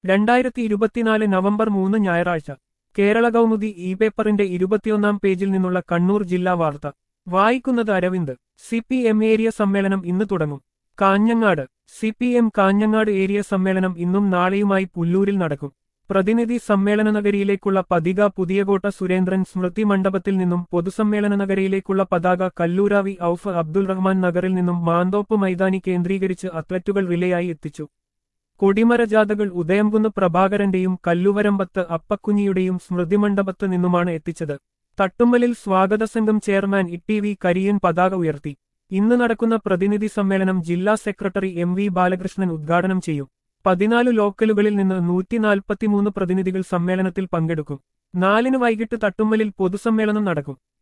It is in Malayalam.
2024 നവംബർ 3 ഞായറാഴ്ച കേരള കൗമുദി ഇ പേപ്പറിന്റെ 21-ാം പേജിൽ നിന്നുള്ള കണ്ണൂർ ജില്ലാ വാർത്ത വായിക്കുന്നത് അരവിന്ദ്. CPM ഏരിയ സമ്മേളനം ഇന്ന് തുടങ്ങും. കാഞ്ഞങ്ങാട്. CPM കാഞ്ഞങ്ങാട് ഏരിയ സമ്മേളനം ഇന്നും നാളെയുമായി പുല്ലൂരിൽ നടക്കും. പ്രതിനിധി സമ്മേളന നഗരിയിലേക്കുള്ള പതിക പുതിയകോട്ട സുരേന്ദ്രൻ സ്മൃതി മണ്ഡപത്തിൽ നിന്നും പൊതുസമ്മേളന നഗരിയിലേക്കുള്ള പതാക കല്ലൂരാവി ഔഫ് അബ്ദുൾ റഹ്മാൻ നഗറിൽ നിന്നും മാന്തോപ്പ് മൈതാനി കേന്ദ്രീകരിച്ച് അത്ലറ്റുകൾ റിലേയായി എത്തിച്ചു. കൊടിമര ജാഥകൾ ഉദയംകുന്ന് പ്രഭാകരന്റെയും കല്ലുവരമ്പത്ത് അപ്പക്കുഞ്ഞിയുടെയും സ്മൃതിമണ്ഡപത്ത് നിന്നുമാണ് എത്തിച്ചത്. തട്ടുമ്മലിൽ സ്വാഗത സംഘം ചെയർമാൻ ഇ.ടി.വി. കരിയൻ പതാക ഉയർത്തി. ഇന്ന് നടക്കുന്ന പ്രതിനിധി സമ്മേളനം ജില്ലാ സെക്രട്ടറി M.V. ബാലകൃഷ്ണൻ ഉദ്ഘാടനം ചെയ്യും. 14 ലോക്കലുകളിൽ നിന്ന് 143 പ്രതിനിധികൾ സമ്മേളനത്തിൽ പങ്കെടുക്കും. 4 വൈകിട്ട് തട്ടുമ്മലിൽ പൊതുസമ്മേളനം നടക്കും.